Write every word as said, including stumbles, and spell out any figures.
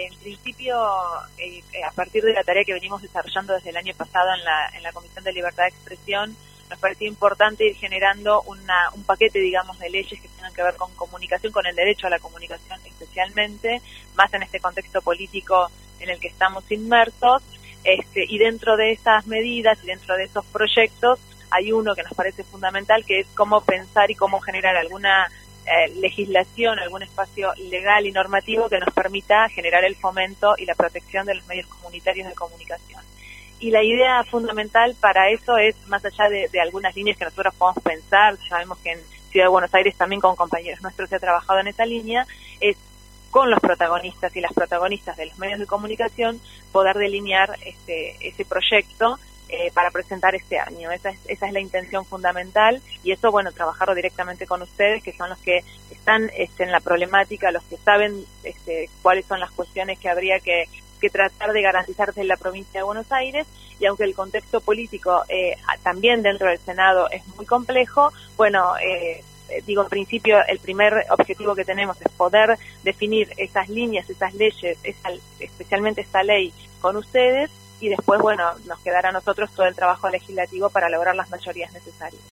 en principio, eh, a partir de la tarea que venimos desarrollando desde el año pasado en la, en la Comisión de Libertad de Expresión, nos pareció importante ir generando una, un paquete, digamos, de leyes que tengan que ver con comunicación, con el derecho a la comunicación especialmente, más en este contexto político en el que estamos inmersos, este, y dentro de esas medidas y dentro de esos proyectos hay uno que nos parece fundamental, que es cómo pensar y cómo generar alguna eh, legislación, algún espacio legal y normativo que nos permita generar el fomento y la protección de los medios comunitarios de comunicación. Y la idea fundamental para eso es, más allá de, de algunas líneas que nosotros podemos pensar, sabemos que en Ciudad de Buenos Aires también con compañeros nuestros se ha trabajado en esa línea, es con los protagonistas y las protagonistas de los medios de comunicación poder delinear este, ese proyecto eh, para presentar este año. Esa es, esa es la intención fundamental, y eso, bueno, trabajarlo directamente con ustedes, que son los que están este, en la problemática, los que saben este, cuáles son las cuestiones que habría que que tratar de garantizarse en la provincia de Buenos Aires, y aunque el contexto político eh, también dentro del Senado es muy complejo, bueno, eh, digo, en principio el primer objetivo que tenemos es poder definir esas líneas, esas leyes, esa, especialmente esta ley con ustedes, y después, bueno, nos quedará a nosotros todo el trabajo legislativo para lograr las mayorías necesarias.